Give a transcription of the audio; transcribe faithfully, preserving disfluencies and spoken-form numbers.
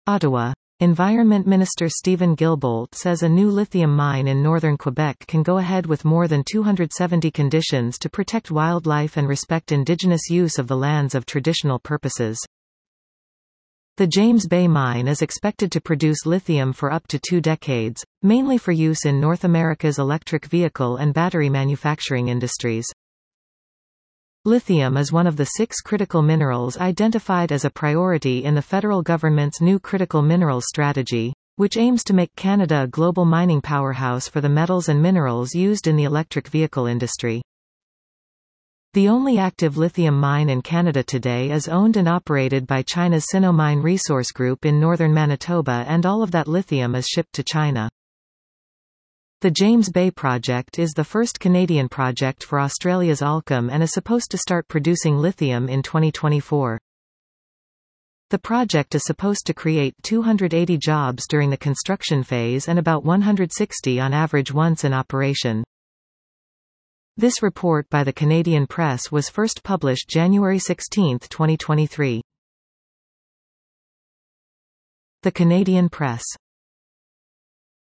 Ottawa. Environment Minister Stephen Guilbeault says a new lithium mine in northern Quebec can go ahead with more than two hundred seventy conditions to protect wildlife and respect Indigenous use of the lands of traditional purposes. The James Bay mine is expected to produce lithium for up to two decades, mainly for use in North America's electric vehicle and battery manufacturing industries. Lithium is one of the six critical minerals identified as a priority in the federal government's new Critical Minerals Strategy, which aims to make Canada a global mining powerhouse for the metals and minerals used in the electric vehicle industry. The only active lithium mine in Canada today is owned and operated by China's Sinomine Resource Group in northern Manitoba, and all of that lithium is shipped to China. The James Bay project is the first Canadian project for Australia's Allkem and is supposed to start producing lithium in twenty twenty-four. The project is supposed to create two hundred eighty jobs during the construction phase and about one hundred sixty on average once in operation. This report by the Canadian Press was first published January sixteenth, twenty twenty-three. The Canadian Press.